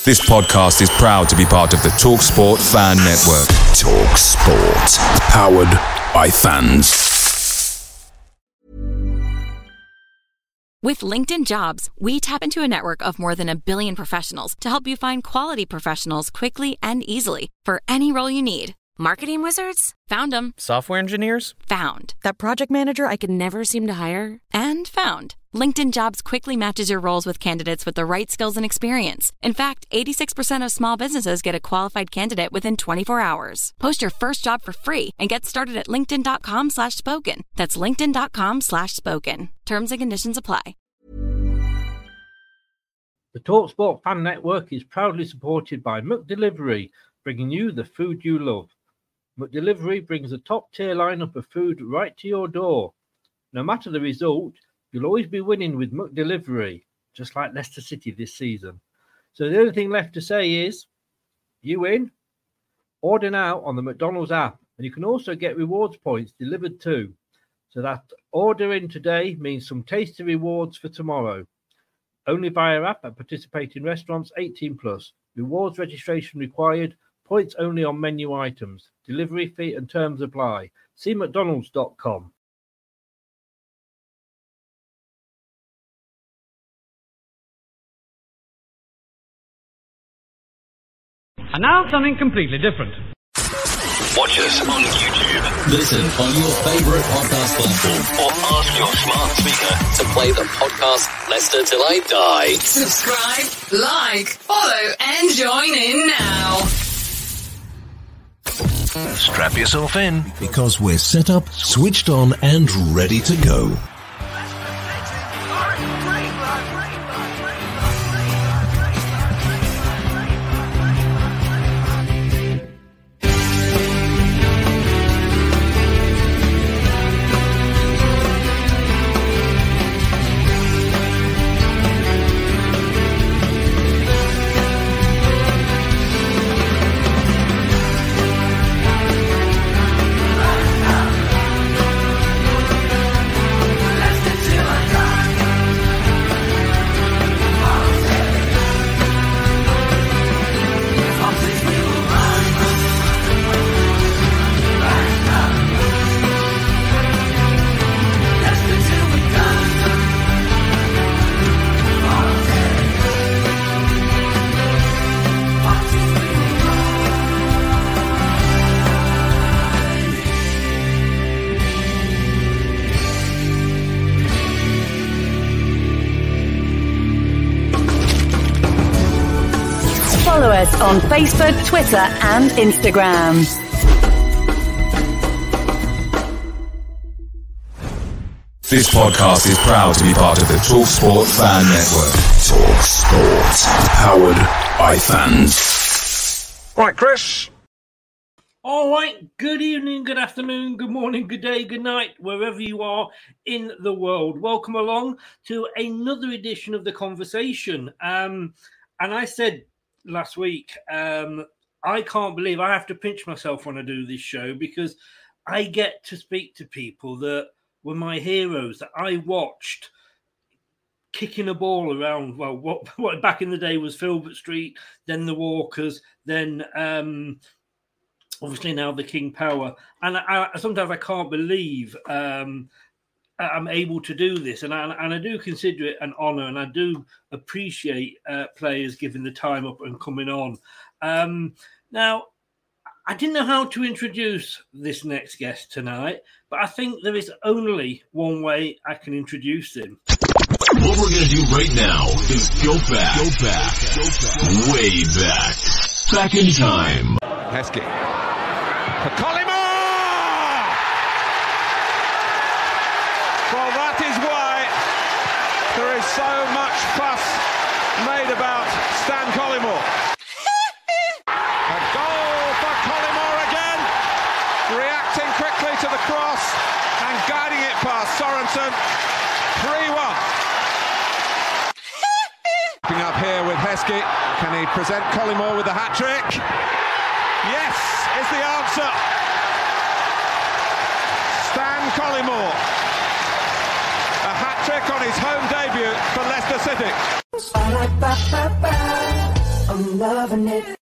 This podcast is proud to be part of the TalkSport Fan Network. TalkSport. Powered by fans. With LinkedIn Jobs, we tap into a network of more than 1 billion professionals to help you find quality professionals quickly and easily for any role you need. Marketing wizards? Found them. Software engineers? Found. That project manager I could never seem to hire? And found. LinkedIn Jobs quickly matches your roles with candidates with the right skills and experience. In fact, 86% of small businesses get a qualified candidate within 24 hours. Post your first job for free and get started at linkedin.com/spoken. That's linkedin.com/spoken. Terms and conditions apply. The TalkSport Fan Network is proudly supported by McDelivery, bringing you the food you love. McDelivery brings a top-tier lineup of food right to your door. No matter the result, you'll always be winning with McDelivery, just like Leicester City this season. So the only thing left to say is, you win. Order now on the McDonald's app, and you can also get rewards points delivered too. So that ordering today means some tasty rewards for tomorrow. Only via app at participating restaurants, 18+. Rewards registration required. Points only on menu items. Delivery fee and terms apply. See mcdonalds.com. And now something completely different. Watch us on YouTube. Listen on your favourite podcast platform. Or ask your smart speaker to play the podcast Leicester Till I Die. Subscribe, like, follow, and join in now. Strap yourself in. Because we're set up, switched on, and ready to go. Follow us on Facebook, Twitter, and Instagram. This podcast is proud to be part of the TalkSport Fan Network. TalkSport. Powered by fans. Right, Chris. All right, good evening, good afternoon, good morning, good day, good night, wherever you are in the world. Welcome along to another edition of The Conversation. And I said last week, I can't believe I have to pinch myself when I do this show because I get to speak to people that were my heroes that I watched kicking a ball around. Well, what back in the day was Filbert Street, then the Walkers, then obviously now the King Power. And sometimes I can't believe I'm able to do this. And I do consider it an honour, and I do appreciate players giving the time up and coming on. Now, I didn't know how to introduce this next guest tonight, but I think there is only one way I can introduce him. What we're going to do right now is go back, way back. Back in time. Heskey. For Collymore! Well, that is why there is so much fuss made about Stan Collymore. A goal for Collymore again, reacting quickly to the cross and guiding it past Sorensen. 3-1. Picking up here with Heskey. Can he present Collymore with the hat-trick? Yes, is the answer. Stan Collymore. A hat-trick on his home debut for Leicester City. I'm loving it.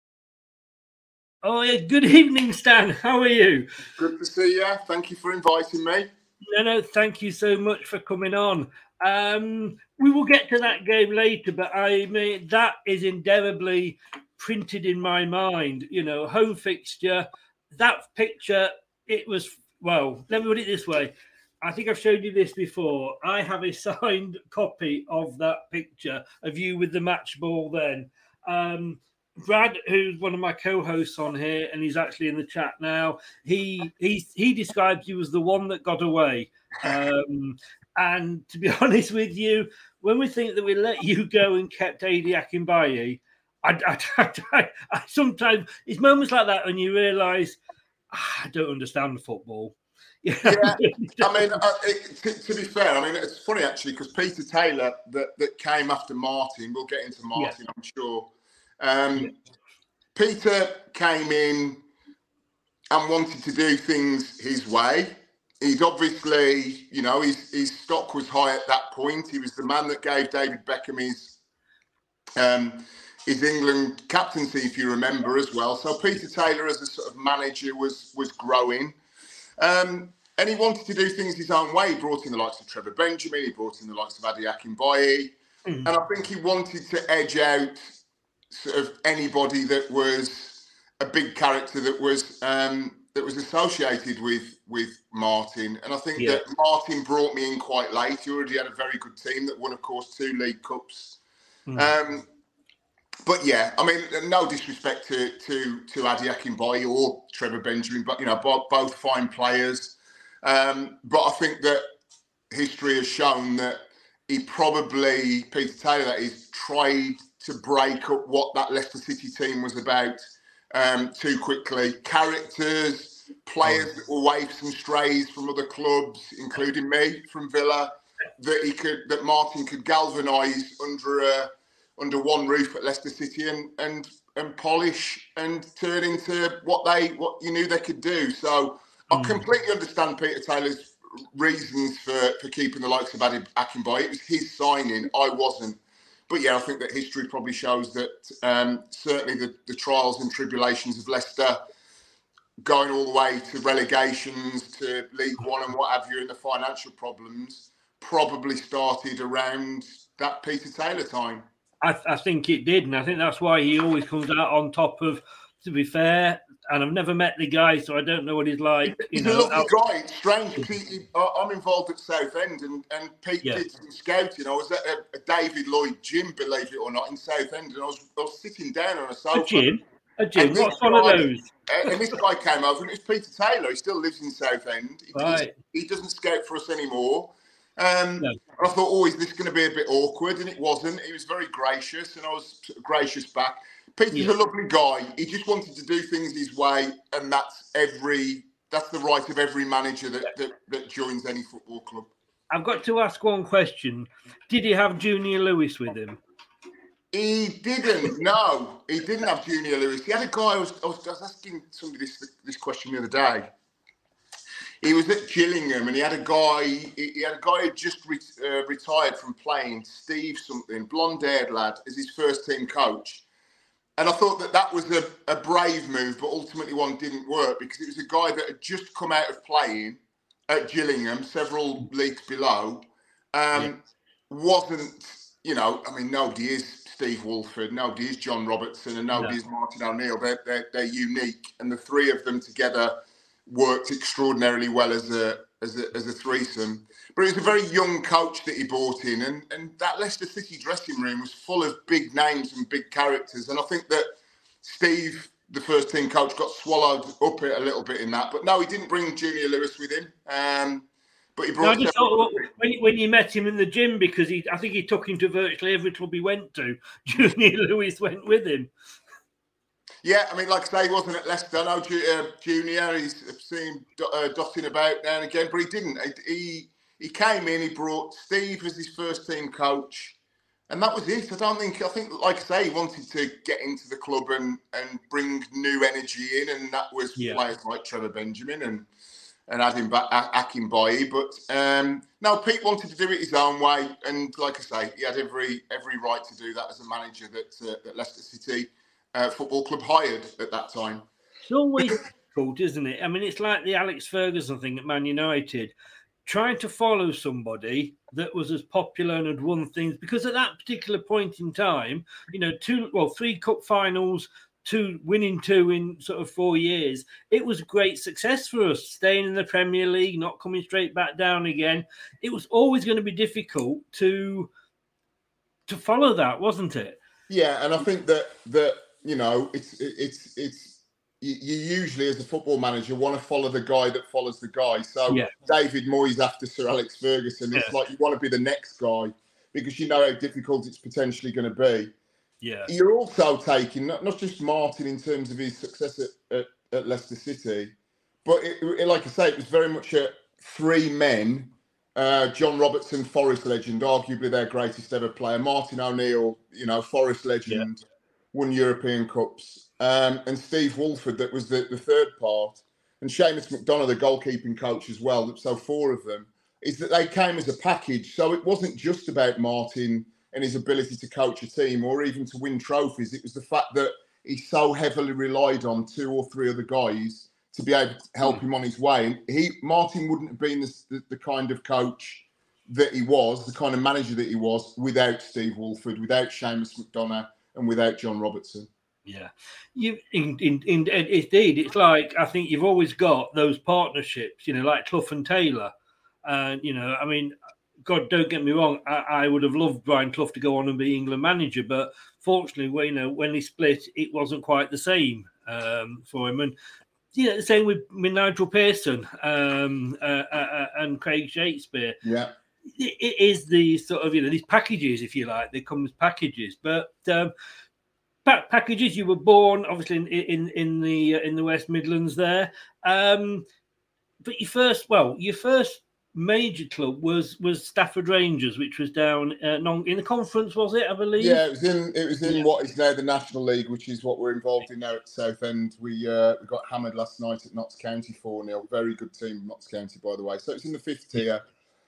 Oh, yeah. Good evening, Stan. How are you? Good to see you. Thank you for inviting me. No, thank you so much for coming on. We will get to that game later, but I mean, that is indelibly printed in my mind. You know, home fixture, that picture, it was, well, let me put it this way. I think I've showed you this before. I have a signed copy of that picture of you with the match ball then. Brad, who's one of my co-hosts on here, and he's actually in the chat now, he describes you as the one that got away. And to be honest with you, when we think that we let you go and kept Adi Akinbaye, I sometimes, it's moments like that when you realise, I don't understand football. Yeah, I mean, to be fair, I mean, it's funny actually because Peter Taylor that came after Martin, we'll get into Martin, I'm sure. Peter came in and wanted to do things his way. He's obviously, you know, his stock was high at that point. He was the man that gave David Beckham his England captaincy, if you remember, as well. So Peter Taylor, as a sort of manager, was growing. And he wanted to do things his own way. He brought in the likes of Trevor Benjamin. He brought in the likes of Adi Akinbaye. And I think he wanted to edge out sort of anybody that was a big character that was associated with Martin. And I think that Martin brought me in quite late. He already had a very good team that won, of course, 2 League Cups. But yeah, I mean, no disrespect to Adi Akinbaye or Trevor Benjamin, but, you know, both fine players. But I think that history has shown that Peter Taylor, that is, tried to break up what that Leicester City team was about too quickly. Characters, players that were waifs and strays from other clubs, including me from Villa, that Martin could galvanise under one roof at Leicester City and polish and turn into what you knew they could do. So I completely understand Peter Taylor's reasons for keeping the likes of Adi Akinbaye. It was his signing. I wasn't. But yeah, I think that history probably shows that certainly the trials and tribulations of Leicester, going all the way to relegations, to League One and what have you, and the financial problems, probably started around that Peter Taylor time. I think it did, and I think that's why he always comes out on top of, to be fair, and I've never met the guy, so I don't know what he's like. He's a lovely guy. It's strange. I'm involved at Southend, and Pete did some scouting. I was at a David Lloyd gym, believe it or not, in Southend, and I was sitting down on a sofa. A gym? What's one of those? And this guy came over, and it was Peter Taylor. He still lives in Southend. He doesn't scout for us anymore. And I thought, is this going to be a bit awkward? And it wasn't. He was very gracious, and I was gracious back. Peter's a lovely guy. He just wanted to do things his way, and that's the right of every manager that joins any football club. I've got to ask one question. Did he have Junior Lewis with him? He didn't. No, he didn't have Junior Lewis. He had a guy. I was asking somebody this question the other day. He was at Gillingham, and he had a guy. He had a guy who just retired from playing, Steve something, blonde-haired lad, as his first team coach. And I thought that was a brave move, but ultimately one didn't work because it was a guy that had just come out of playing at Gillingham, several leagues below. Wasn't, you know, I mean, nobody is Steve Wolford, nobody is John Robertson, and nobody is Martin O'Neill. They're unique, and the three of them together worked extraordinarily well as a threesome. But it was a very young coach that he brought in, and that Leicester City dressing room was full of big names and big characters. And I think that Steve, the first team coach, got swallowed up a little bit in that. But no, he didn't bring Junior Lewis with him. But he brought. When you met him in the gym, because I think he took him to virtually every club he went to. Junior Lewis went with him. Yeah, I mean, like I say, he wasn't at Leicester. I know Junior, he's seen dotting about now and again, but he didn't. He came in, he brought Steve as his first team coach, and that was it. I think, like I say, he wanted to get into the club and bring new energy in, and that was players like Trevor Benjamin and had him back Akinbaye. But no, Pete wanted to do it his own way, and like I say, he had every right to do that as a manager that Leicester City Football Club hired at that time. It's always difficult, isn't it? I mean, it's like the Alex Ferguson thing at Man United, trying to follow somebody that was as popular and had won things, because at that particular point in time, 3 cup finals, winning 2 in sort of 4 years, it was a great success for us, staying in the Premier League, not coming straight back down again. It was always going to be difficult to follow that, wasn't it? Yeah, and I think that it's you usually, as a football manager, want to follow the guy that follows the guy. So David Moyes after Sir Alex Ferguson, it's like you want to be the next guy because you know how difficult it's potentially going to be. Yeah, you're also taking not just Martin in terms of his success at Leicester City, but like I say, it was very much 3 men. John Robertson, Forest legend, arguably their greatest ever player. Martin O'Neill, Forest legend, won European Cups. And Steve Wolford, that was the third part. And Seamus McDonough, the goalkeeping coach as well. So 4 of them. Is that they came as a package. So it wasn't just about Martin and his ability to coach a team or even to win trophies. It was the fact that he so heavily relied on 2 or 3 other guys to be able to help him on his way. And Martin wouldn't have been the kind of coach that he was, the kind of manager that he was, without Steve Wolford, without Seamus McDonough, and without John Robertson. Yeah, indeed. It's like, I think you've always got those partnerships, like Clough and Taylor. And, I mean, God, don't get me wrong, I would have loved Brian Clough to go on and be England manager, but fortunately, when he split, it wasn't quite the same for him. And the same with Nigel Pearson and Craig Shakespeare. Yeah, it is the sort of these packages, if you like, they come as packages, but. Packages. You were born, obviously, in the West Midlands there, but your first major club was Stafford Rangers, which was down in the Conference, was it? I believe. Yeah, it was in what is now the National League, which is what we're involved in now at Southend. We got hammered last night at Notts County 4-0. Very good team, Notts County, by the way. So it's in the 5th tier.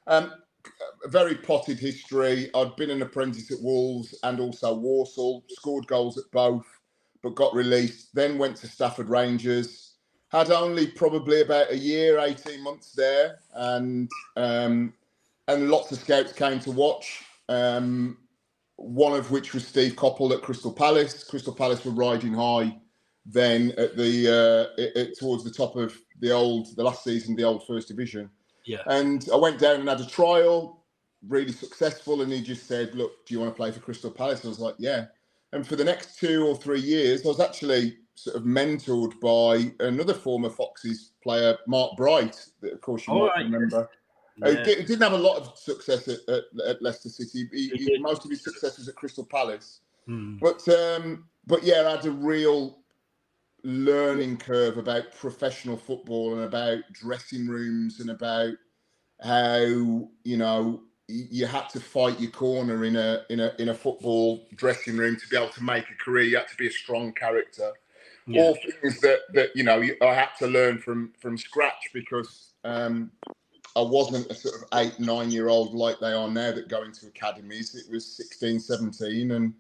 A very potted history. I'd been an apprentice at Wolves and also Walsall, scored goals at both, but got released. Then went to Stafford Rangers. Had only probably about a year, 18 months there, and lots of scouts came to watch. One of which was Steve Coppell at Crystal Palace. Crystal Palace were riding high then at towards the top of the last season, the old First Division. Yeah. And I went down and had a trial, really successful. And he just said, look, do you want to play for Crystal Palace? And I was like, yeah. And for the next 2 or 3 years, I was actually sort of mentored by another former Foxes player, Mark Bright, that of course you might remember. Yeah. He didn't have a lot of success at Leicester City. Most of his success was at Crystal Palace. But yeah, I had a real learning curve about professional football and about dressing rooms and about how you had to fight your corner in a football dressing room to be able to make a career. You had to be a strong character. Yeah. All things that I had to learn from scratch because I wasn't a sort of 8-9-year-old like they are now that go into academies. It was 16, 17 and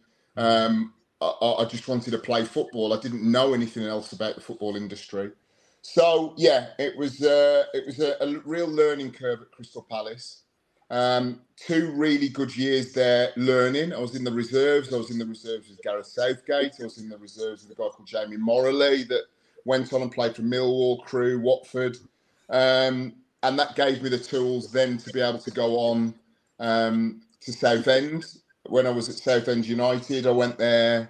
I just wanted to play football. I didn't know anything else about the football industry. So, yeah, it was a real learning curve at Crystal Palace. 2 really good years there learning. I was in the reserves. I was in the reserves with Gareth Southgate. I was in the reserves with a guy called Jamie Morley that went on and played for Millwall, Crewe, Watford. And that gave me the tools then to be able to go on to Southend. When I was at Southend United, I went there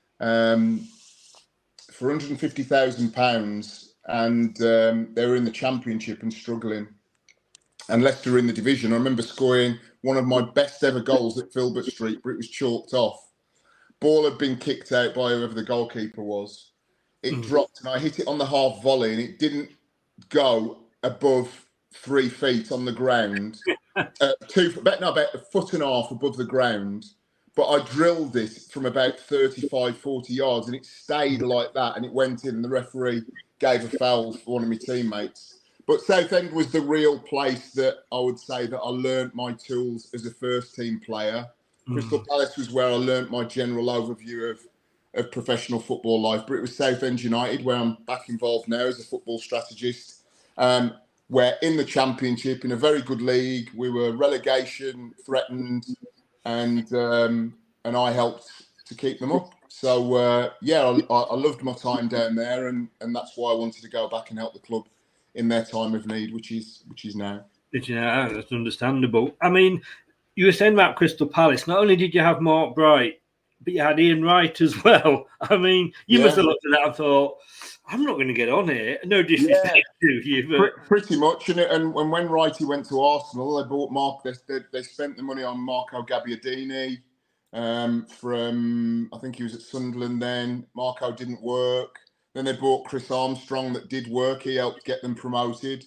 for £150,000 and they were in the Championship and struggling. And Leicester were in the division. I remember scoring one of my best ever goals at Filbert Street, but it was chalked off. Ball had been kicked out by whoever the goalkeeper was. It dropped and I hit it on the half volley and it didn't go above 3 feet on the ground. About a foot and a half above the ground. But I drilled it from about 35, 40 yards and it stayed like that and it went in and the referee gave a foul for one of my teammates. But Southend was the real place that I would say that I learnt my tools as a first-team player. Crystal Palace was where I learnt my general overview of professional football life. But it was Southend United, where I'm back involved now as a football strategist, where in the Championship, in a very good league, we were relegation threatened, and I helped to keep them up. So, I loved my time down there, and that's why I wanted to go back and help the club in their time of need, which is now. Yeah, that's understandable. I mean, you were saying about Crystal Palace. Not only did you have Mark Bright, but you had Ian Wright as well. I mean, you must have looked at that and thought, I'm not going to get on here. No disrespect to you. But... Pretty much. And when Wrighty went to Arsenal, they bought Mark. They spent the money on Marco Gabbiadini from, I think he was at Sunderland then. Marco didn't work. Then they bought Chris Armstrong that did work. He helped get them promoted.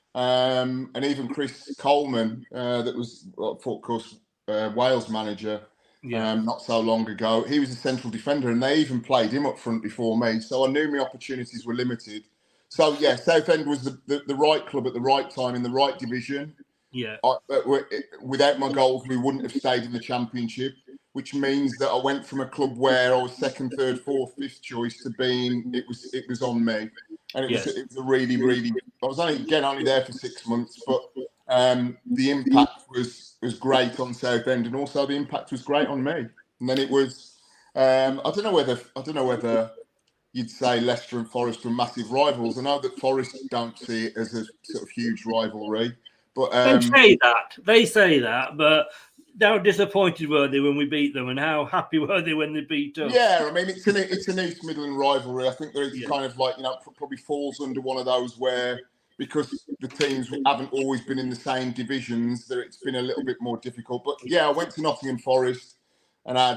And even Chris Coleman, that was, of course, Wales manager not so long ago. He was a central defender, and they even played him up front before me. So I knew my opportunities were limited. So, Southend was the right club at the right time in the right division. Yeah. Without my goals, we wouldn't have stayed in the Championship, which means that I went from a club where I was second, third, fourth, fifth choice to being it was on me, and it was a really, really. I was only there for 6 months, but the impact was great on Southend, and also the impact was great on me. And then it was I don't know whether you'd say Leicester and Forest were massive rivals. I know that Forest don't see it as a sort of huge rivalry, but they say that, but. How disappointed were they when we beat them, and how happy were they when they beat us? Yeah, I mean, it's an East Midland rivalry. I think that it's kind of like, probably falls under one of those where, because the teams haven't always been in the same divisions, that it's been a little bit more difficult. But I went to Nottingham Forest and had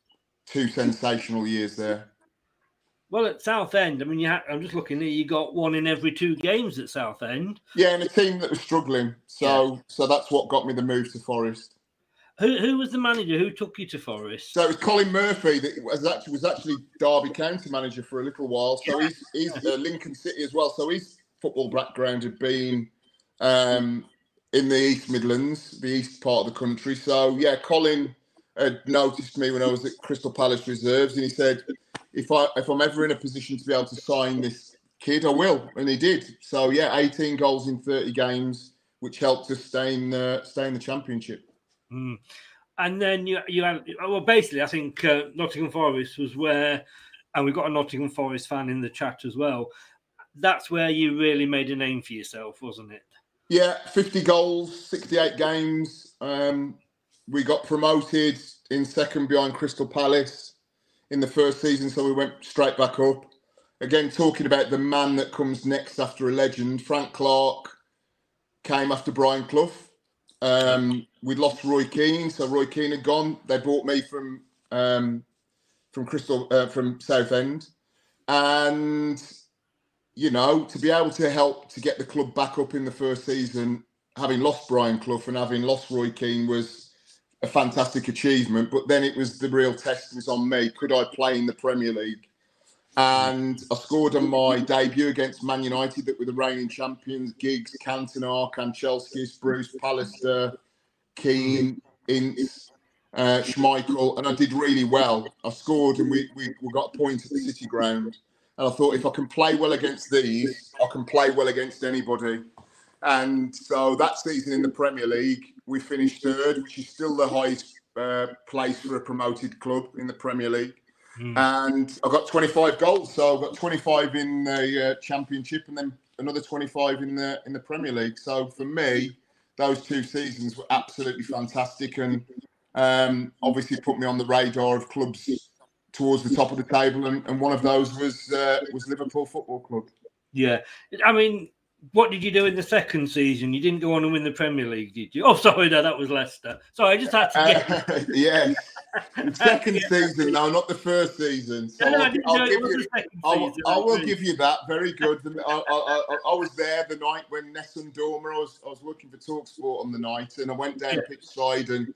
2 sensational years there. Well, at Southend, I mean, I'm just looking there. You got 1 in every 2 games at Southend. Yeah, and a team that was struggling. So that's what got me the move to Forest. Who was the manager? Who took you to Forest? So it was Colin Murphy that was actually Derby County manager for a little while. So he's Lincoln City as well. So his football background had been in the East Midlands, the east part of the country. So Colin had noticed me when I was at Crystal Palace Reserves, and he said, if I'm ever in a position to be able to sign this kid, I will, and he did. So 18 goals in 30 games, which helped us stay in the Championship. And then you had, basically, I think Nottingham Forest was where, and we've got a Nottingham Forest fan in the chat as well. That's where you really made a name for yourself, wasn't it? Yeah, 50 goals, 68 games. We got promoted in second behind Crystal Palace in the first season, so we went straight back up. Again, talking about the man that comes next after a legend, Frank Clark came after Brian Clough. We'd lost Roy Keane, so Roy Keane had gone. They bought me from Southend, and to be able to help to get the club back up in the first season, having lost Brian Clough and having lost Roy Keane, was a fantastic achievement. But then it was the real test was on me. Could I play in the Premier League? And I scored on my debut against Man United, that were the reigning champions. Giggs, Cantona, Kanchelskis, Bruce, Pallister, Keane, Ince, Schmeichel, and I did really well. I scored, and we got a point at the City Ground. And I thought, if I can play well against these, I can play well against anybody. And so that season in the Premier League, we finished third, which is still the highest place for a promoted club in the Premier League. And I got 25 goals, so I got 25 in the Championship, and then another 25 in the Premier League. So for me, those 2 seasons were absolutely fantastic, and obviously put me on the radar of clubs towards the top of the table, and one of those was Liverpool Football Club. Yeah, I mean, what did you do in the second season? You didn't go on and win the Premier League, did you? Oh, sorry, no, that was Leicester. Sorry, I just had to get... Yeah. The second season, no, not the first season. So I will give you that. Very good. I was there the night when Nessun Dorma, I was working for TalkSport on the night, and I went down pitch side and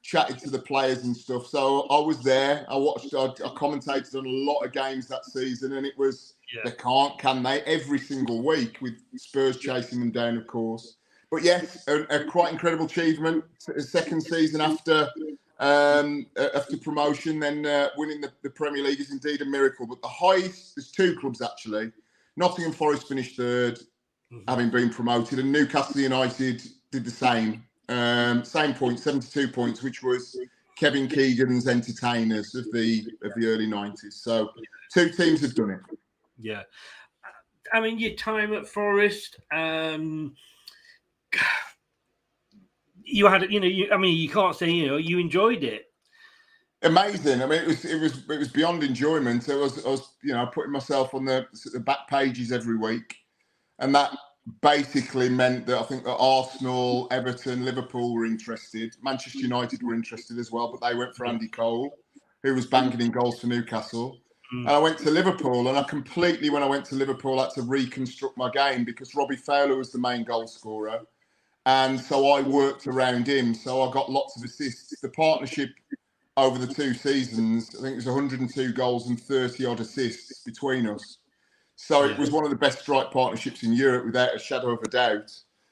chatted to the players and stuff. So I was there. I commentated on a lot of games that season, and it was they can they? Every single week with Spurs chasing them down, of course. But yes, a quite incredible achievement. Second season after promotion, then winning the Premier League is indeed a miracle. But the highest, there's two clubs actually. Nottingham Forest finished third, having been promoted, and Newcastle United did the same. Same point, 72 points, which was Kevin Keegan's entertainers of the early 90s. So two teams have done it. Yeah. I mean, your time at Forest, you had, you can't say, you enjoyed it. Amazing. I mean, it was beyond enjoyment. I was putting myself on the back pages every week, and that basically meant that I think that Arsenal, Everton, Liverpool were interested. Manchester United were interested as well, but they went for Andy Cole, who was banging in goals for Newcastle. And I went to Liverpool, and when I went to Liverpool, I had to reconstruct my game because Robbie Fowler was the main goal scorer. And so I worked around him. So I got lots of assists. The partnership over the 2 seasons, I think it was 102 goals and 30 odd assists between us. So it was one of the best strike partnerships in Europe without a shadow of a doubt.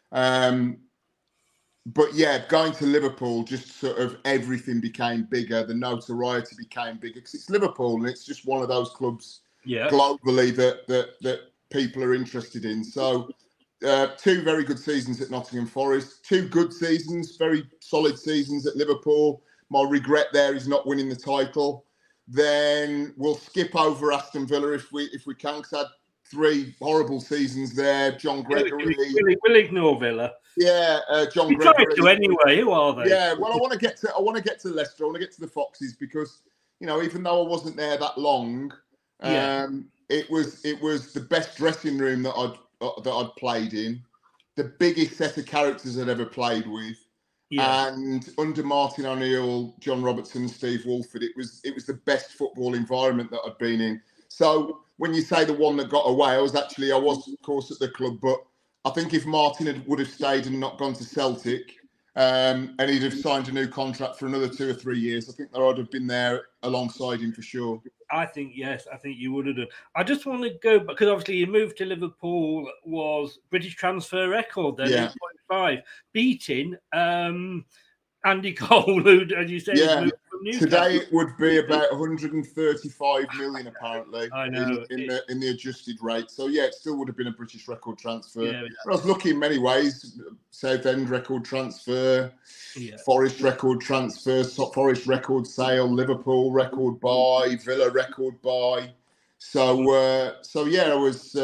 But yeah, going to Liverpool, just sort of everything became bigger. The notoriety became bigger because it's Liverpool and it's just one of those clubs globally that people are interested in. So 2 very good seasons at Nottingham Forest, 2 good seasons, very solid seasons at Liverpool. My regret there is not winning the title. Then we'll skip over Aston Villa if we can, because I had 3 horrible seasons there. John Gregory. We'll ignore Villa. Yeah, John we Gregory. Tried to anyway. Who are they? Yeah, well, I want to get to Leicester. I want to get to the Foxes because even though I wasn't there that long, it was the best dressing room that I'd played in, the biggest set of characters I'd ever played with. Yeah. And under Martin O'Neill, John Robertson, Steve Wolford, it was the best football environment that I'd been in. So when you say the one that got away, I was of course at the club, but I think if Martin would have stayed and not gone to Celtic, and he'd have signed a new contract for another 2 or 3 years, I think that I'd have been there alongside him for sure. I think, yes, I think you would have done. I just want to go, because obviously your move to Liverpool was British transfer record then, 8.5, beating Andy Cole, who, as you say, moved from Newcastle. Today it would be about 135 million, apparently, I know. in the adjusted rate. So, yeah, it still would have been a British record transfer. Yeah, I was lucky in many ways. Southend record transfer, Forest record transfer, Forest record sale, Liverpool record buy, Villa record buy. So yeah, it was,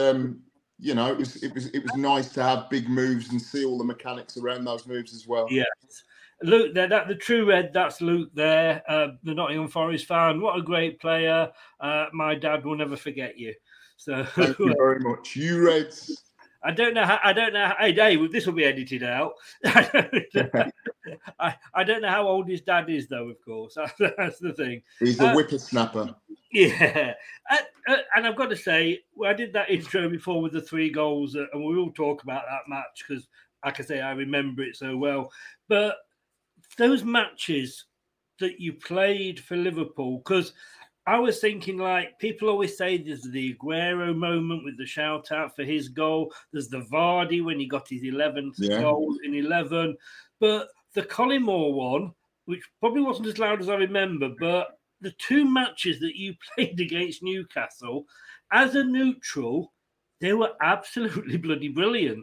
it was nice to have big moves and see all the mechanics around those moves as well. Yes. Luke, the True Red, that's Luke there, the Nottingham Forest fan. What a great player. My dad will never forget you. So thank you very much. You Reds. I don't know how. Hey, Dave, this will be edited out. I don't know how old his dad is, though. Of course, that's the thing. He's a whippersnapper. Yeah, and I've got to say, I did that intro before with the 3 goals, and we will talk about that match because, like I say, I remember it so well. But those matches that you played for Liverpool, because I was thinking, like, people always say there's the Aguero moment with the shout out for his goal. There's the Vardy when he got his 11th goal in 11. But the Collymore one, which probably wasn't as loud as I remember, but the 2 matches that you played against Newcastle, as a neutral, they were absolutely bloody brilliant.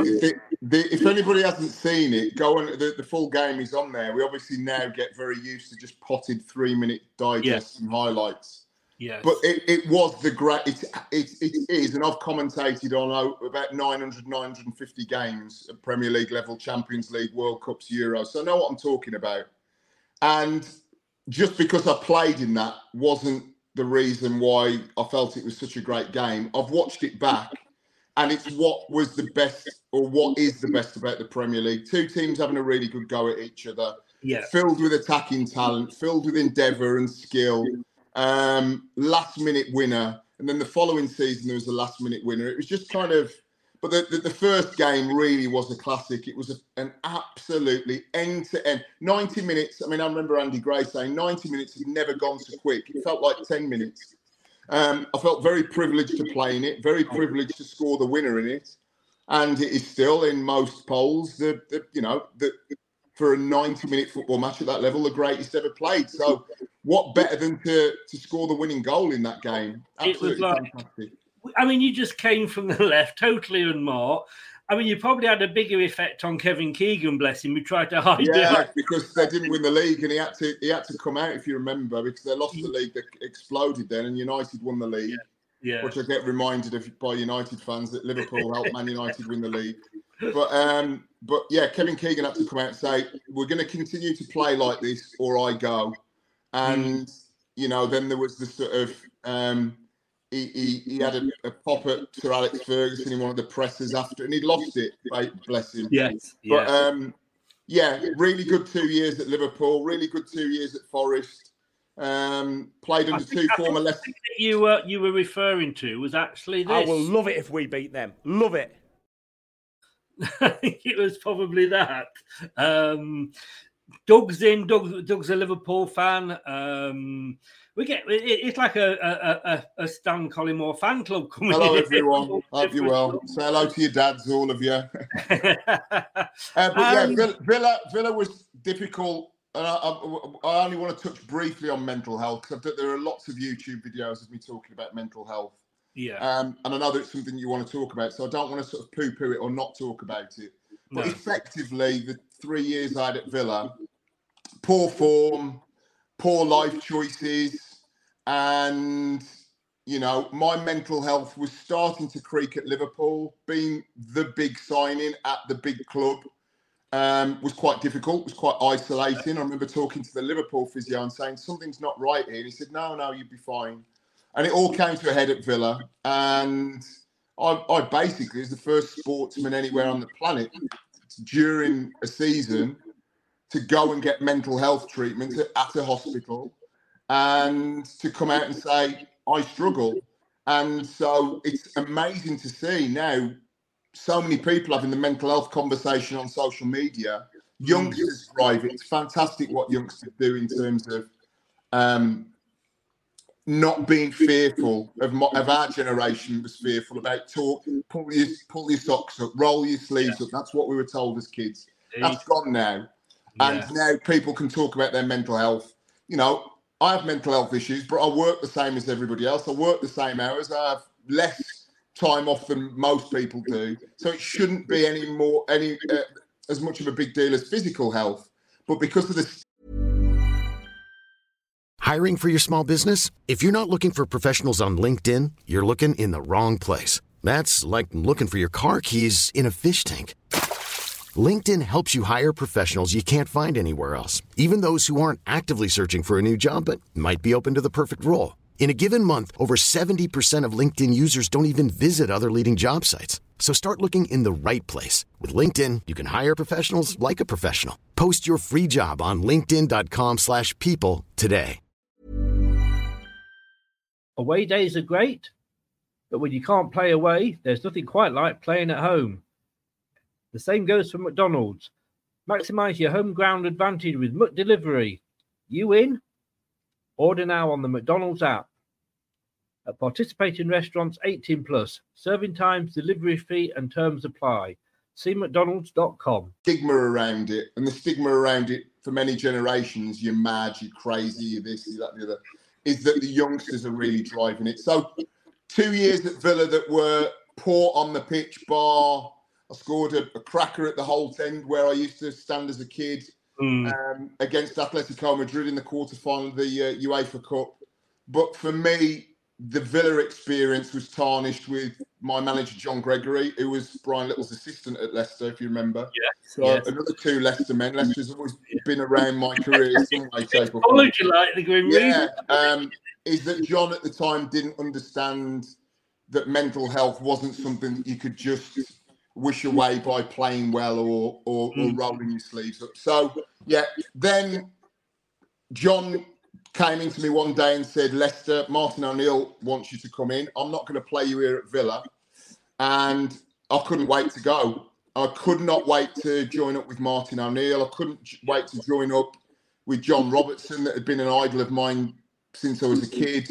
If anybody hasn't seen it, go on. The full game is on there. We obviously now get very used to just potted 3-minute digests and highlights. Yes. But it was the great. It is, and I've commentated on about 950 games at Premier League level, Champions League, World Cups, Euros. So I know what I'm talking about. And just because I played in that wasn't the reason why I felt it was such a great game. I've watched it back, and it's what was the best, or what is the best about the Premier League. 2 teams having a really good go at each other, filled with attacking talent, filled with endeavour and skill, last-minute winner, and then the following season there was a last-minute winner. It was just kind of But the first game really was a classic. It was an absolutely end-to-end 90 minutes. I mean, I remember Andy Gray saying 90 minutes had never gone so quick. It felt like 10 minutes. I felt very privileged to play in it, very privileged to score the winner in it. And it is still in most polls, for a 90-minute football match at that level, the greatest ever played. So what better than to score the winning goal in that game? Absolutely fantastic. I mean, you just came from the left, totally unmarked. I mean, you probably had a bigger effect on Kevin Keegan, bless him, who tried to hide it. Yeah, because they didn't win the league and he had to come out, if you remember, because they lost the league, they exploded then, and United won the league. Yeah. Which I get reminded of by United fans that Liverpool helped Man United win the league. But yeah, Kevin Keegan had to come out and say, we're going to continue to play like this or I go. And, then there was the sort of... He had a pop at Sir Alex Ferguson in one of the presses after, and he'd lost it, bless him. Yes. But, really good 2 years at Liverpool, really good 2 years at Forest. Played under two former Leicester. You were referring to was actually this. I will love it if we beat them. Love it. I think it was probably that. Doug's in. Doug's a Liverpool fan. It's like a Stan Collymore fan club coming. Hello, everyone. Hope you well. Say hello to your dads, all of you. Villa was difficult. And I only want to touch briefly on mental health, because there are lots of YouTube videos of me talking about mental health. Yeah. And I know that it's something you want to talk about, so I don't want to sort of poo-poo it or not talk about it. But effectively, the 3 years I had at Villa, poor form, poor life choices, and, my mental health was starting to creak at Liverpool. Being the big signing at the big club was quite difficult, was quite isolating. I remember talking to the Liverpool physio and saying, something's not right here. And he said, no, you'd be fine. And it all came to a head at Villa. And I basically, as the first sportsman anywhere on the planet during a season, to go and get mental health treatment at a hospital and to come out and say, I struggle. And so it's amazing to see now so many people having the mental health conversation on social media. Youngsters drive it. It's fantastic what youngsters do in terms of not being fearful of our generation was fearful about pull your socks up, roll your sleeves up. That's what we were told as kids. That's gone now. And now people can talk about their mental health. I have mental health issues, but I work the same as everybody else. I work the same hours. I have less time off than most people do. So it shouldn't be as much of a big deal as physical health. But because of the... Hiring for your small business? If you're not looking for professionals on LinkedIn, you're looking in the wrong place. That's like looking for your car keys in a fish tank. LinkedIn helps you hire professionals you can't find anywhere else, even those who aren't actively searching for a new job but might be open to the perfect role. In a given month, over 70% of LinkedIn users don't even visit other leading job sites. So start looking in the right place. With LinkedIn, you can hire professionals like a professional. Post your free job on linkedin.com/people today. Away days are great, but when you can't play away, there's nothing quite like playing at home. The same goes for McDonald's. Maximise your home ground advantage with McDelivery. You in? Order now on the McDonald's app. At participating restaurants 18+, serving times, delivery fee and terms apply. See mcdonalds.com. Stigma around it, and the stigma around it for many generations, you're mad, you're crazy, you're this, you're that, the other, is that the youngsters are really driving it. So 2 years at Villa that were poor on the pitch, bar... I scored a cracker at the Holt End where I used to stand as a kid against Atletico Madrid in the quarterfinal of the UEFA Cup. But for me, the Villa experience was tarnished with my manager, John Gregory, who was Brian Little's assistant at Leicester, if you remember. Another two Leicester men. Leicester's always been around my career in some way, shape or form. Followed you like the Green Reason. Is that John at the time didn't understand that mental health wasn't something that you could just wish away by playing well or rolling your sleeves up. So, then John came into me one day and said, Leicester, Martin O'Neill wants you to come in. I'm not going to play you here at Villa. And I couldn't wait to go. I could not wait to join up with Martin O'Neill. I couldn't wait to join up with John Robertson, that had been an idol of mine since I was a kid.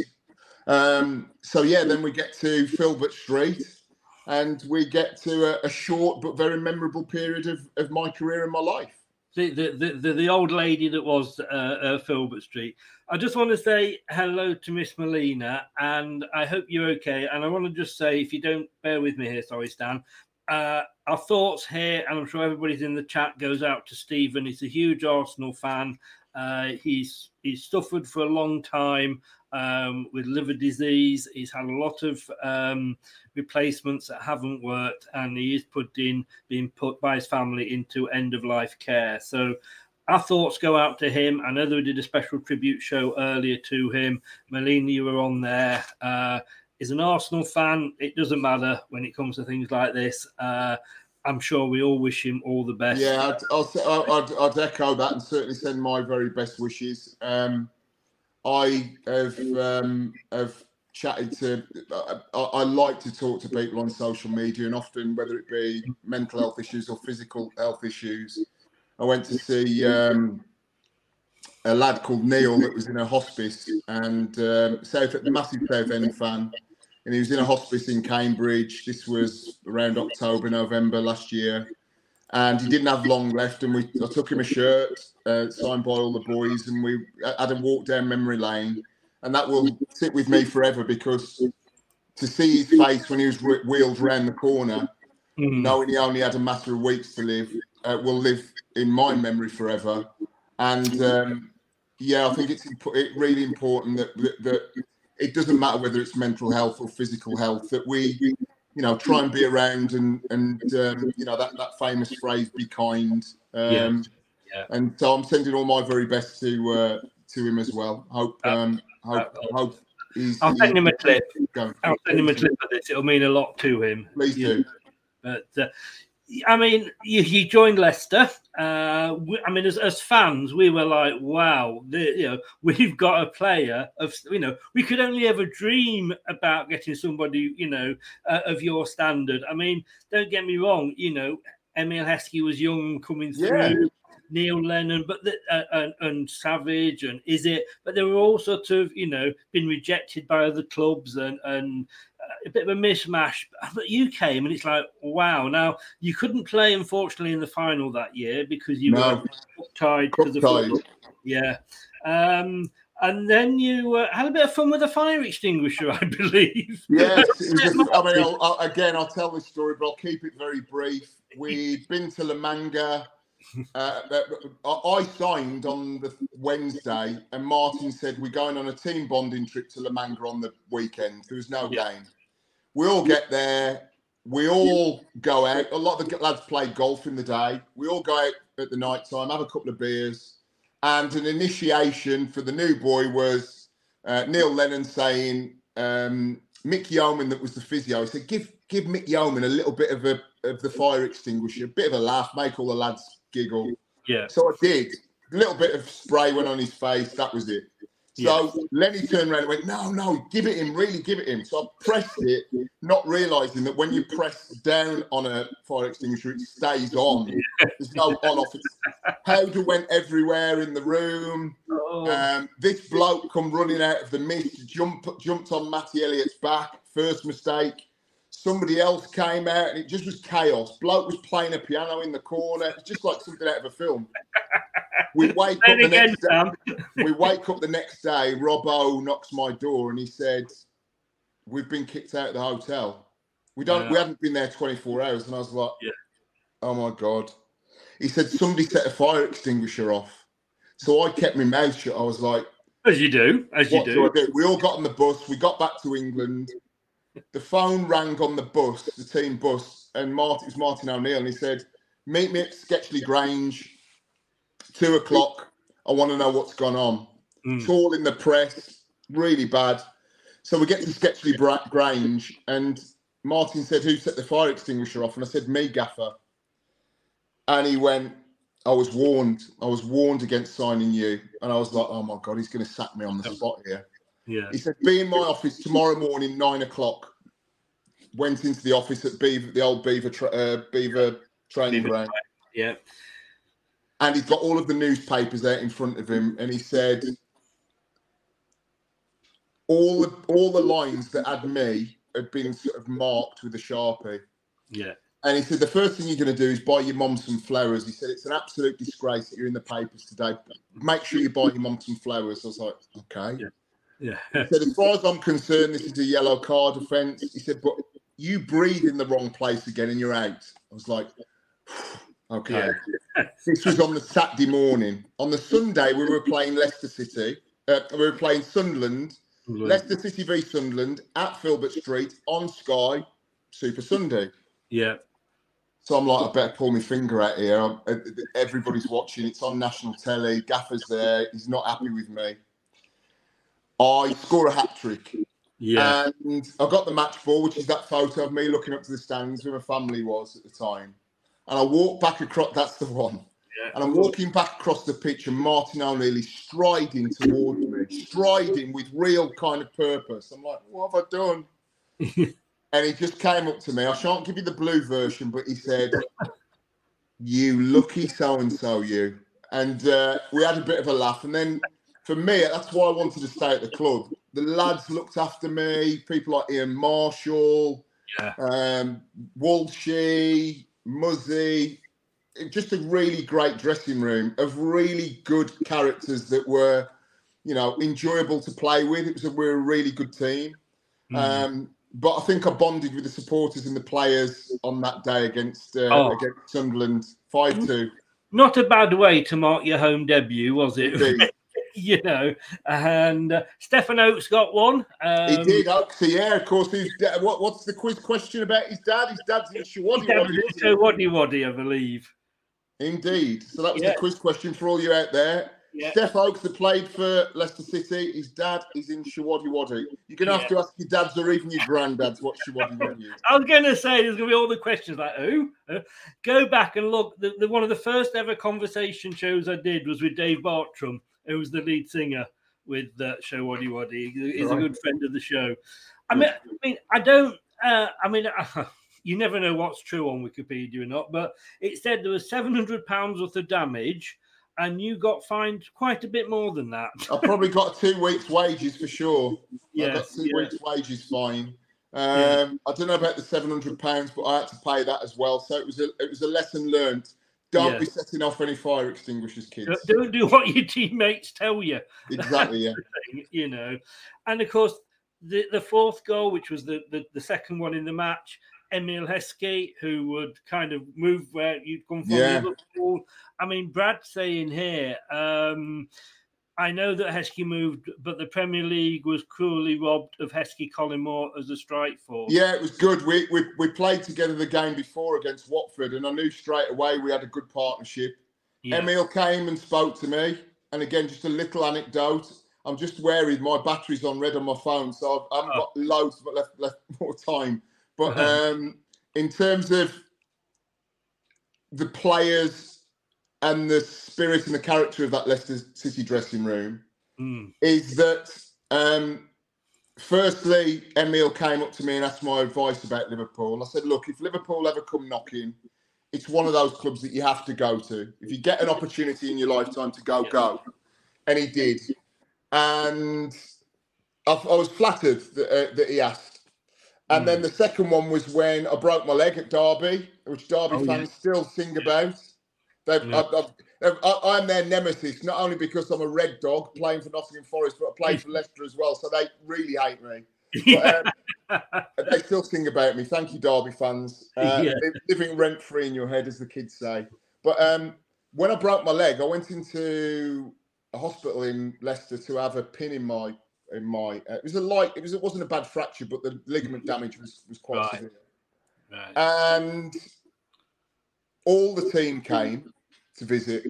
So yeah, then we get to Filbert Street, and we get to a short but very memorable period of my career and my life. The old lady that was Filbert Street. I just want to say hello to Miss Melina, and I hope you're okay. And I want to just say, if you don't bear with me here, sorry, Stan, our thoughts here, and I'm sure everybody's in the chat, goes out to Stephen. He's a huge Arsenal fan. He's suffered for a long time with liver disease. He's had a lot of replacements that haven't worked, and he is being put by his family into end-of-life care. So our thoughts go out to him. I know we did a special tribute show earlier to him. Melina, you were on there. Is an Arsenal fan. It doesn't matter when it comes to things like this. I'm sure we all wish him all the best. Yeah, I'd echo that and certainly send my very best wishes. I have chatted to. I like to talk to people on social media, and often, whether it be mental health issues or physical health issues. I went to see a lad called Neil that was in a hospice, and massive Southend fan. And he was in a hospice in Cambridge. This was around October, November last year. And he didn't have long left. And I took him a shirt signed by all the boys. And we had a walk down memory lane. And that will sit with me forever, because to see his face when he was wheeled around the corner, knowing he only had a matter of weeks to live, will live in my memory forever. And I think it's really important that it doesn't matter whether it's mental health or physical health, that we, try and be around and that famous phrase, be kind. And so I'm sending all my very best to him as well. Hope I'll send him a clip. I'll send him a clip of this. It'll mean a lot to him. Please do. But you joined Leicester. As fans, we were like, wow, we've got a player of, we could only ever dream about getting somebody, of your standard. I mean, don't get me wrong, Emile Heskey was young coming through. Yeah. Neil Lennon, and Savage, and but they were all sort of, been rejected by other clubs and a bit of a mishmash. But you came, and it's like, wow. Now, you couldn't play, unfortunately, in the final that year because you were tied to the football. Yeah. And then you had a bit of fun with a fire extinguisher, I believe. Yes. I'll tell this story, but I'll keep it very brief. We'd been to La Manga. I signed on the Wednesday, and Martin said, we're going on a team bonding trip to La Manga on the weekend. There was no game. We all get there. We all go out. A lot of the lads played golf in the day. We all go out at the night time, have a couple of beers. And an initiation for the new boy was Neil Lennon saying, Mick Yeoman, that was the physio, he said, give Mick Yeoman a little bit of the fire extinguisher, a bit of a laugh, make all the lads giggle. Yeah. So I did. A little bit of spray went on his face. That was it. So Lenny turned around and went, no, give it him, really give it him. So I pressed it, not realising that when you press down on a fire extinguisher, it stays on. There's no on-off. Powder went everywhere in the room. This bloke come running out of the mist, jumped on Matty Elliott's back. First mistake. Somebody else came out, and it just was chaos. Bloke was playing a piano in the corner. It's just like something out of a film. We wake up the next day. Robbo knocks my door, and he said, "We've been kicked out of the hotel. We haven't been there 24 hours." And I was like, "Oh my God!" He said, "Somebody set a fire extinguisher off." So I kept my mouth shut. I was like, "As you do, what do I do?" We all got on the bus. We got back to England. The phone rang on the bus, the team bus, and it was Martin O'Neill, and he said, "Meet me at Sketchley Grange, 2:00. I want to know what's gone on." It's all in the press, really bad. So we get to Sketchley Grange, and Martin said, "Who set the fire extinguisher off?" And I said, "Me, Gaffer." And he went, I was warned against signing you." And I was like, "Oh my God, he's going to sack me on the spot here." Yeah. He said, "Be in my office tomorrow morning, 9:00. went into the office at the old Beaver training ground. Yeah. And he's got all of the newspapers out in front of him, and he said all the lines that had me had been sort of marked with a Sharpie. Yeah. And he said, the first thing you're going to do is buy your mum some flowers. He said, it's an absolute disgrace that you're in the papers today. Make sure you buy your mum some flowers. I was like, okay. Yeah. He said, as far as I'm concerned, this is a yellow card offence. He said, but you breathe in the wrong place again and you're out. I was like, okay. Yeah. This was on the Saturday morning. On the Sunday, we were playing Leicester City. We were playing Sunderland. Leicester City v Sunderland at Filbert Street on Sky Super Sunday. Yeah. So I'm like, I better pull my finger out here. Everybody's watching. It's on national telly. Gaffer's there. He's not happy with me. I score a hat-trick. Yeah. And I got the match ball, which is that photo of me looking up to the stands where my family was at the time. And I walk back across, that's the one. Yeah. And I'm walking back across the pitch and Martin O'Neill striding towards me, striding with real kind of purpose. I'm like, what have I done? And he just came up to me. I shan't give you the blue version, but he said, you lucky so-and-so, you. And we had a bit of a laugh. And then for me, that's why I wanted to stay at the club. The lads looked after me. People like Ian Marshall, Walshy, Muzzy. Just a really great dressing room of really good characters that were, enjoyable to play with. We're a really good team. But I think I bonded with the supporters and the players on that day against Sunderland, 5-2. Not a bad way to mark your home debut, was it? And Stefan Oakes got one. He did, Oakes, yeah, of course. What's the quiz question about his dad? His dad's in Showaddywaddy, I believe. Indeed. So that was the quiz question for all you out there. Yeah. Steph Oakes that played for Leicester City, his dad is in Showaddywaddy. You're going to have to ask your dads or even your granddads what Showaddywaddy is. I was going to say, there's going to be all the questions like, who? Go back and look. One of the first ever conversation shows I did was with Dave Bartram, who was the lead singer with Showaddywaddy. He's a good friend of the show. You never know what's true on Wikipedia or not, but it said there was £700 worth of damage, and you got fined quite a bit more than that. I probably got 2 weeks' wages for sure. I got 2 weeks' wages fine. I don't know about the £700, but I had to pay that as well. So it was a lesson learned. Don't be setting off any fire extinguishers, kids. Don't do what your teammates tell you. Exactly, yeah. And of course, the fourth goal, which was the second one in the match, Emile Heskey, who would kind of move where you'd come from Liverpool. I mean, Brad's saying here, I know that Heskey moved, but the Premier League was cruelly robbed of Heskey Collymore as a strike force. Yeah, it was good. We played together the game before against Watford, and I knew straight away we had a good partnership. Yeah. Emile came and spoke to me, and again, just a little anecdote. I'm just worried my battery's on red on my phone, so I haven't got loads but left more time. But in terms of the players and the spirit and the character of that Leicester City dressing room, is that firstly, Emile came up to me and asked my advice about Liverpool. I said, look, if Liverpool ever come knocking, it's one of those clubs that you have to go to. If you get an opportunity in your lifetime to go. And he did. And I was flattered that he asked. And then the second one was when I broke my leg at Derby, which Derby fans still sing about. I'm their nemesis, not only because I'm a red dog playing for Nottingham Forest, but I played for Leicester as well, so they really hate me. But, they still sing about me. Thank you, Derby fans. Living rent-free in your head, as the kids say. But when I broke my leg, I went into a hospital in Leicester to have a pin in my. It wasn't a bad fracture, but the ligament damage was quite severe. Right. And all the team came to visit.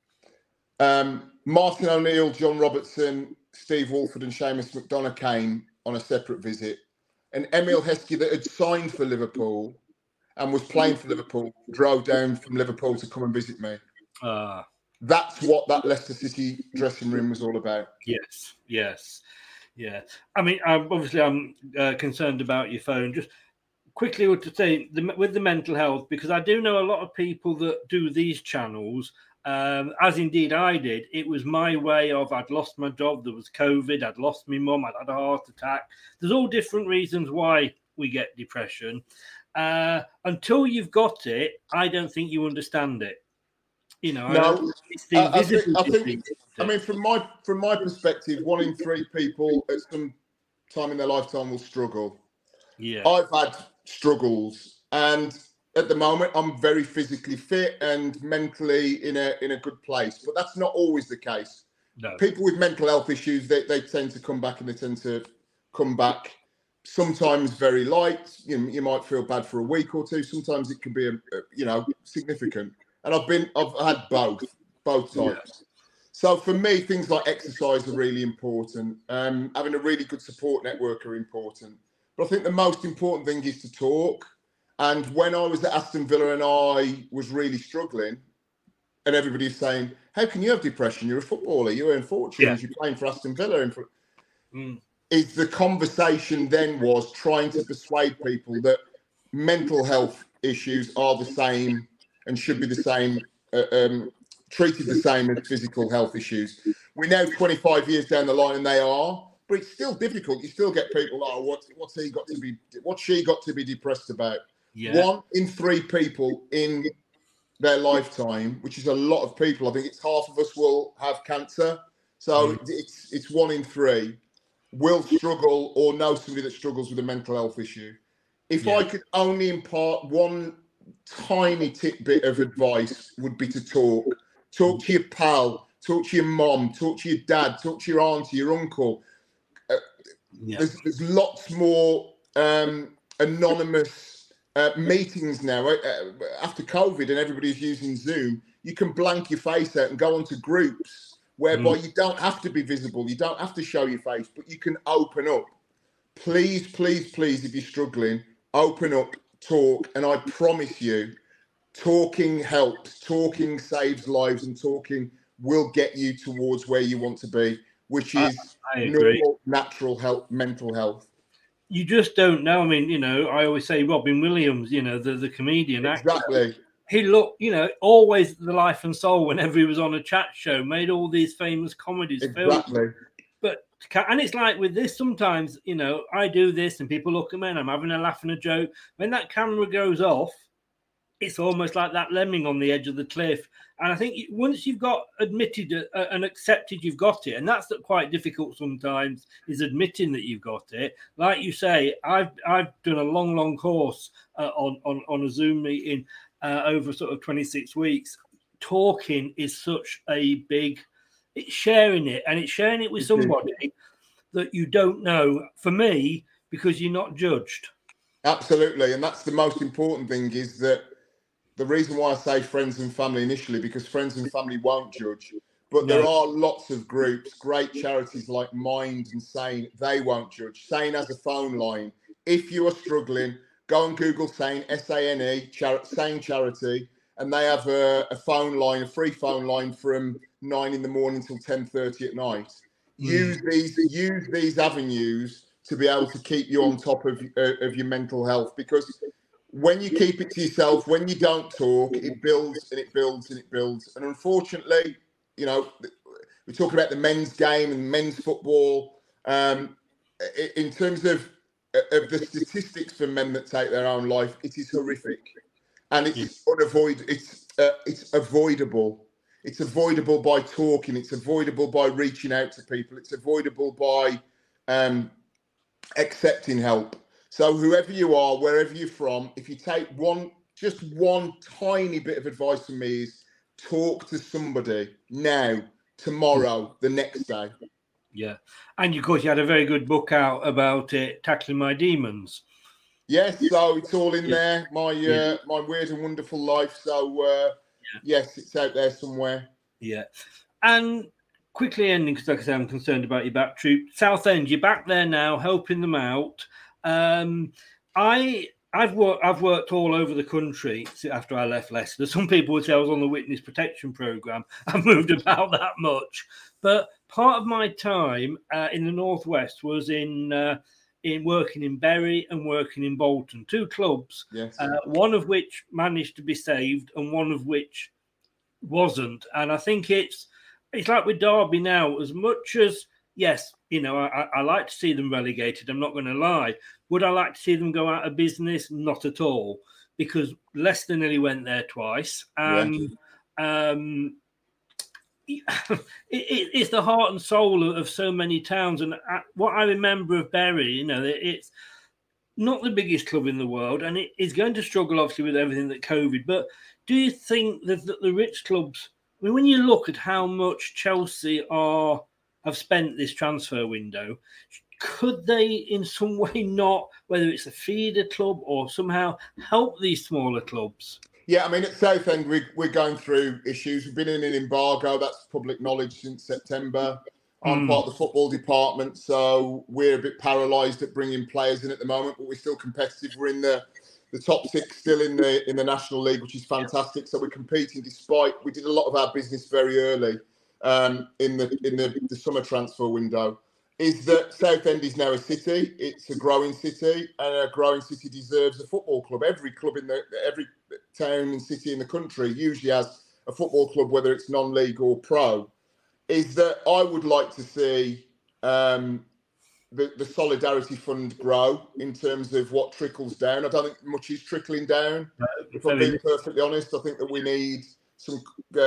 Martin O'Neill, John Robertson, Steve Walford and Seamus McDonough came on a separate visit. And Emile Heskey, that had signed for Liverpool and was playing for Liverpool, drove down from Liverpool to come and visit me. That's what that Leicester City dressing room was all about. Yes. Yeah. I mean, I'm concerned about your phone. Just quickly to say with the mental health, because I do know a lot of people that do these channels, as indeed I did. It was my way of, I'd lost my job, there was COVID, I'd lost my mum, I'd had a heart attack. There's all different reasons why we get depression. Until you've got it, I don't think you understand it. You know, no, I think, I mean, from my perspective, 1 in 3 people at some time in their lifetime will struggle. Yeah, I've had struggles, and at the moment, I'm very physically fit and mentally in a good place. But that's not always the case. No. People with mental health issues, they tend to come back, and they tend to come back sometimes very light. You might feel bad for a week or two. Sometimes it can be significant. And I've had both types. Yeah. So for me, things like exercise are really important. Having a really good support network are important. But I think the most important thing is to talk. And when I was at Aston Villa and I was really struggling, and everybody's saying, how can you have depression? You're a footballer. You earn fortunes. You're playing for Aston Villa. Is the conversation then was trying to persuade people that mental health issues are the same and should be the same, treated the same as physical health issues. We're now 25 years down the line and they are, but it's still difficult. You still get people, what's she got to be depressed about? Yeah. 1 in 3 people in their lifetime, which is a lot of people. I think it's half of us will have cancer. So it's 1 in 3 will struggle or know somebody that struggles with a mental health issue. If I could only impart one tiny tidbit of advice, would be to talk to your pal, talk to your mom, talk to your dad, talk to your auntie, your uncle. There's lots more anonymous meetings now after COVID, and everybody's using Zoom. You can blank your face out and go onto groups whereby you don't have to be visible, you don't have to show your face, but you can open up. Please, please, please, if you're struggling, open up, talk, and I promise you, talking helps. Talking saves lives, and talking will get you towards where you want to be, which is normal, natural health, mental health. You just don't know. I mean, I always say Robin Williams, the comedian actor. Exactly. He looked, always the life and soul whenever he was on a chat show, made all these famous comedies. Exactly. Films. And it's like with this, sometimes, I do this and people look at me and I'm having a laugh and a joke. When that camera goes off, it's almost like that lemming on the edge of the cliff. And I think once you've got admitted and accepted you've got it, and that's quite difficult sometimes, is admitting that you've got it. Like you say, I've done a long course on a Zoom meeting over sort of 26 weeks. Talking is such a big... It's sharing it, and it's sharing it with somebody that you don't know, for me, because you're not judged. Absolutely. And that's the most important thing, is that the reason why I say friends and family initially, because friends and family won't judge. But there are lots of groups, great charities like Mind and Sane, they won't judge. Sane has a phone line. If you are struggling, go and Google Sane, S-A-N-E, Sane Charity, and they have a phone line, a free phone line from 9 in the morning till 10:30 at night. Use these avenues to be able to keep you on top of your mental health, because when you keep it to yourself, when you don't talk, it builds and it builds and it builds. And unfortunately, we talk about the men's game and men's football. In terms of the statistics for men that take their own life, it is horrific, and it's it's avoidable. It's avoidable by talking. It's avoidable by reaching out to people. It's avoidable by accepting help. So whoever you are, wherever you're from, if you take one tiny bit of advice from me, is talk to somebody now, tomorrow, the next day. Yeah. And of course, you had a very good book out about it, Tackling My Demons. Yes, so it's all in there, my weird and wonderful life. So, yes, it's out there somewhere. Yeah. And quickly ending, because like I say, I'm concerned about your back troop. Southend, you're back there now, helping them out. I've worked all over the country after I left Leicester. Some people would say I was on the witness protection programme. I've moved about that much. But part of my time in the Northwest was in in working in Bury and working in Bolton, 2 clubs, yes. One of which managed to be saved and one of which wasn't. And I think it's like with Derby now, as much as, yes, I like to see them relegated, I'm not going to lie. Would I like to see them go out of business? Not at all, because Leicester nearly went there twice. And it's the heart and soul of so many towns. And what I remember of Bury, it's not the biggest club in the world, and it is going to struggle, obviously, with everything that COVID. But do you think that the rich clubs, I mean, when you look at how much Chelsea have spent this transfer window, could they in some way not, whether it's a feeder club or somehow help these smaller clubs? Yeah, I mean, at Southend, we're going through issues. We've been in an embargo, that's public knowledge, since September. I'm part of the football department, so we're a bit paralysed at bringing players in at the moment, but we're still competitive. We're in the top 6 still in the National League, which is fantastic. So we're competing despite, we did a lot of our business very early in the summer transfer window. Is that Southend is now a city. It's a growing city, and a growing city deserves a football club. Every club every town and city in the country usually has a football club, whether it's non-league or pro. Is that I would like to see the Solidarity Fund grow in terms of what trickles down. I don't think much is trickling down. If I'm being perfectly honest, I think that we need some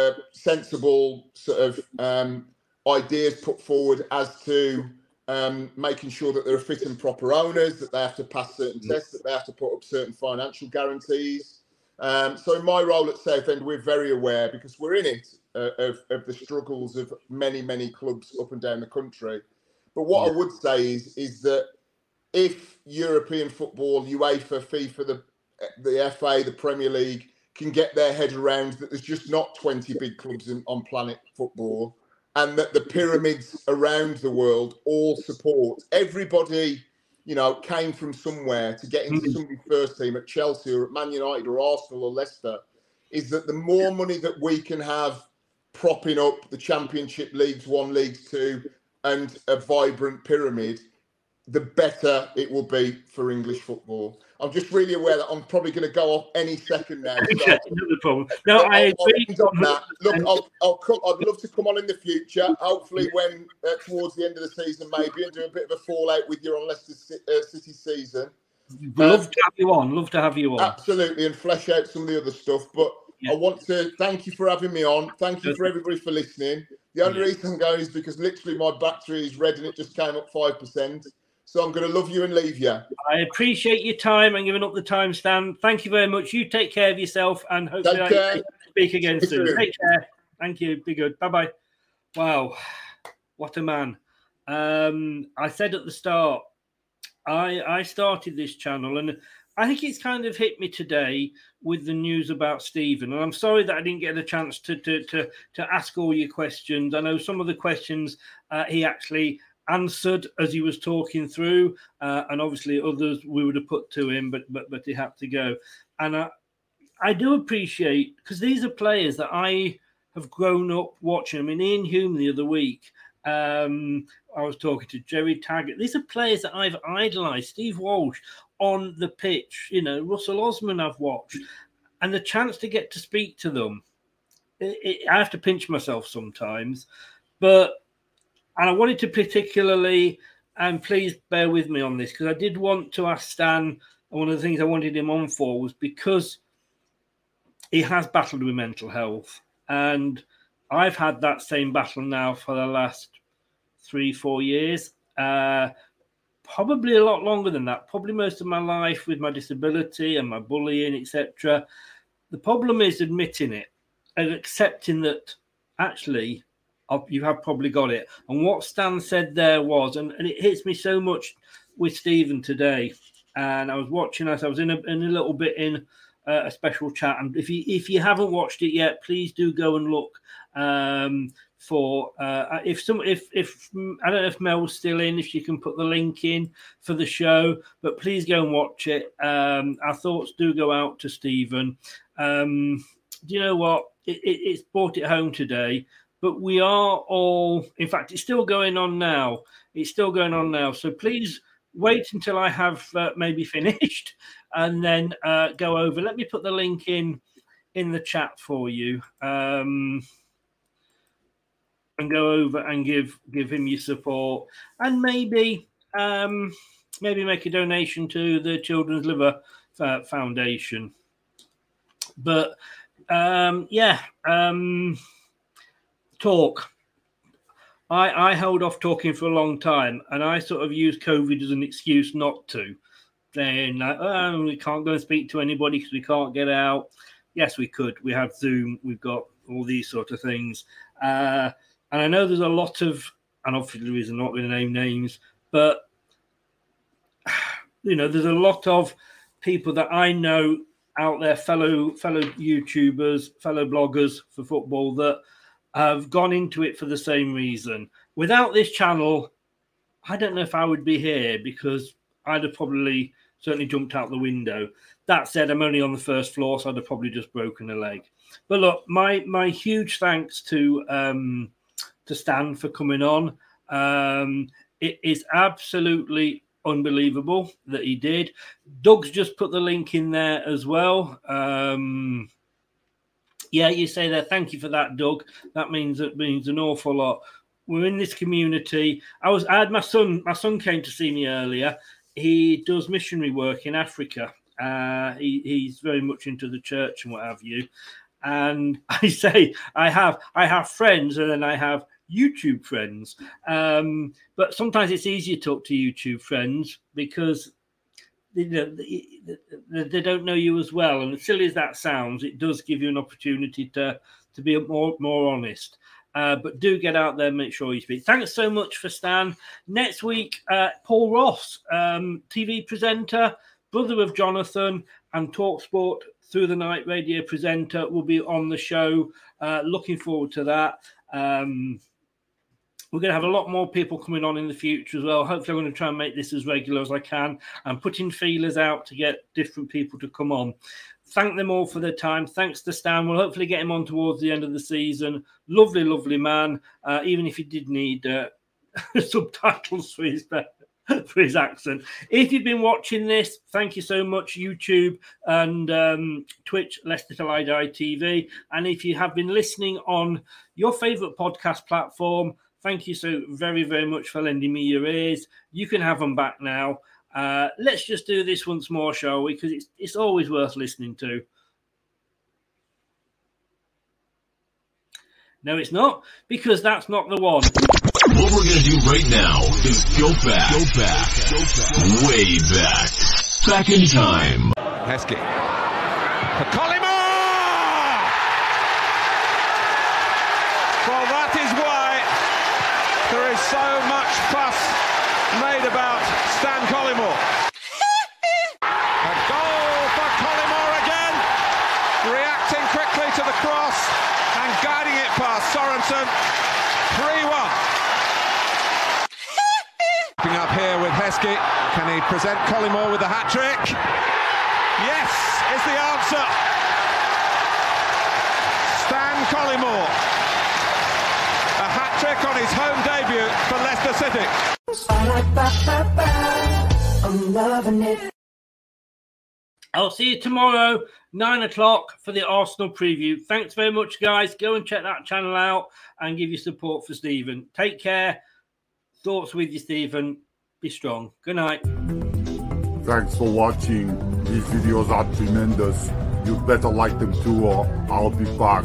sensible sort of ideas put forward as to making sure that there are fit and proper owners, that they have to pass certain tests, that they have to put up certain financial guarantees. So in my role at Southend, we're very aware, because we're in it, of the struggles of many, many clubs up and down the country. But what I would say is that if European football, UEFA, FIFA, the FA, the Premier League can get their head around that there's just not 20 big clubs on planet football, and that the pyramids around the world all support. Everybody, came from somewhere to get into somebody's first team at Chelsea or at Man United or Arsenal or Leicester, is that the more money that we can have propping up the Championship, Leagues 1, Leagues 2, and a vibrant pyramid, the better it will be for English football. I'm just really aware that I'm probably going to go off any second now. So no problem. No, I agree. On that. Look, I'd love to come on in the future, hopefully when towards the end of the season maybe, and do a bit of a fallout with you on Leicester City season. Love to have you on. Absolutely, and flesh out some of the other stuff. But I want to thank you for having me on. Thank you for everybody for listening. The only reason I'm going is because literally my battery is red and it just came up 5%. So I'm going to love you and leave you. I appreciate your time and giving up the time, Stan. Thank you very much. You take care of yourself, and hopefully I speak again soon. Take care. Thank you. Be good. Bye-bye. Wow. What a man. I said at the start, I started this channel, and I think it's kind of hit me today with the news about Stephen. And I'm sorry that I didn't get a chance to ask all your questions. I know some of the questions he actually answered as he was talking through, and obviously others we would have put to him, but he had to go. And I do appreciate, because these are players that I have grown up watching. I mean, Ian Hume the other week, I was talking to Jerry Taggart. These are players that I've idolised. Steve Walsh on the pitch, Russell Osman I've watched, and the chance to get to speak to them, I have to pinch myself sometimes, and I wanted to particularly, and please bear with me on this, because I did want to ask Stan, and one of the things I wanted him on for was because he has battled with mental health. And I've had that same battle now for the last 3-4 years, probably a lot longer than that, probably most of my life with my disability and my bullying, etc. The problem is admitting it and accepting that actually you have probably got it. And what Stan said there was, and it hits me so much with Stephen today. And I was watching us. I was in a little bit in a special chat. And if you haven't watched it yet, please do go and look for if I don't know if Mel's still in, if she can put the link in for the show. But please go and watch it. Our thoughts do go out to Stephen. Do you know what? It's brought it home today. But we are all, in fact, it's still going on now. So please wait until I have maybe finished and then go over. Let me put the link in the chat for you and go over and give him your support and maybe make a donation to the Children's Liver Foundation. But talk. I held off talking for a long time, and I sort of used COVID as an excuse not to. Then we can't go and speak to anybody because we can't get out. Yes, we could. We have Zoom. We've got all these sort of things. And I know there's a lot of, and obviously the reason I'm not going to name names, but there's a lot of people that I know out there, fellow YouTubers, fellow bloggers for football that have gone into it for the same reason. Without this channel, I don't know if I would be here because I'd have probably certainly jumped out the window. That said, I'm only on the first floor, so I'd have probably just broken a leg. But look, my huge thanks to Stan for coming on. It is absolutely unbelievable that he did. Doug's just put the link in there as well. You say that. Thank you for that, Doug. That means an awful lot. We're in this community. I had my son. My son came to see me earlier. He does missionary work in Africa. He's very much into the church and what have you. And I say I have friends, and then I have YouTube friends. But sometimes it's easier to talk to YouTube friends because they don't know you as well. And as silly as that sounds, it does give you an opportunity to be more honest. But do get out there and make sure you speak. Thanks so much for Stan. Next week, Paul Ross, TV presenter, brother of Jonathan, and TalkSport Through the Night radio presenter, will be on the show. Looking forward to that. We're going to have a lot more people coming on in the future as well. Hopefully, I'm going to try and make this as regular as I can and putting feelers out to get different people to come on. Thank them all for their time. Thanks to Stan. We'll hopefully get him on towards the end of the season. Lovely, lovely man. Even if he did need subtitles for his accent. If you've been watching this, thank you so much, YouTube and Twitch, Leicester Till I Die TV. And if you have been listening on your favourite podcast platform, thank you so very, very much for lending me your ears. You can have them back now. Let's just do this once more, shall we? Because it's always worth listening to. No, it's not, because that's not the one. What we're going to do right now is go back, way back. Back in time. Heskey. For Collymore! Well, that is why there is so much fuss made about Stan Collymore. A goal for Collymore again. Reacting quickly to the cross and guiding it past Sorensen. 3-1. Up here with Heskey. Can he present Collymore with the hat-trick? Yes, is the answer. Stan Collymore. A hat-trick on his home debut for Leicester City. I'm loving it. I'll see you tomorrow, 9 o'clock, for the Arsenal preview. Thanks very much, guys. Go and check that channel out and give your support for Stephen. Take care. Thoughts with you, Stephen. Be strong. Good night. Thanks for watching. These videos are tremendous. You better like them too, or I'll be back.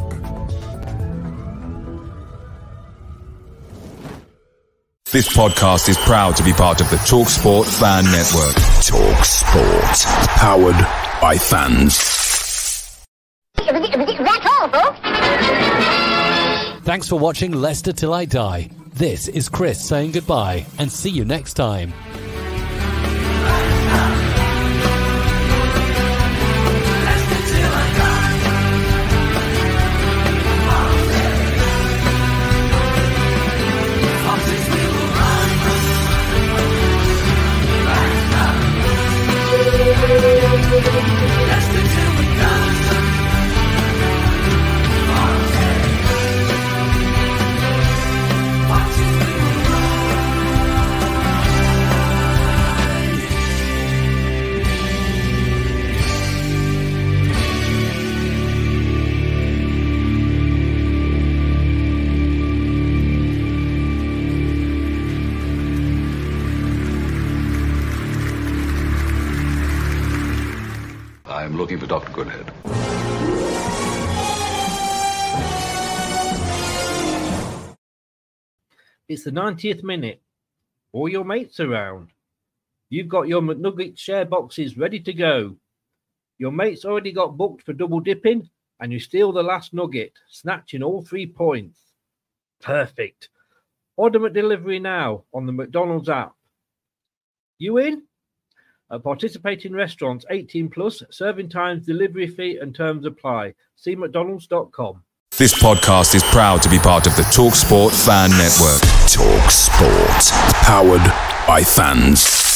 This podcast is proud to be part of the TalkSport Fan Network. TalkSport. Powered by fans. That's all, folks. Thanks for watching Leicester Till I Die. This is Chris saying goodbye and see you next time. I'm looking for Dr. Goodhead. It's the 90th minute. All your mates around. You've got your McNugget share boxes ready to go. Your mates already got booked for double dipping, and you steal the last nugget, snatching all 3 points. Perfect. Order McDelivery now on the McDonald's app. You in? At participating restaurants, 18 plus, serving times, delivery fee and terms apply. See mcdonalds.com. This podcast is proud to be part of the TalkSport Fan Network. TalkSport. Powered by fans.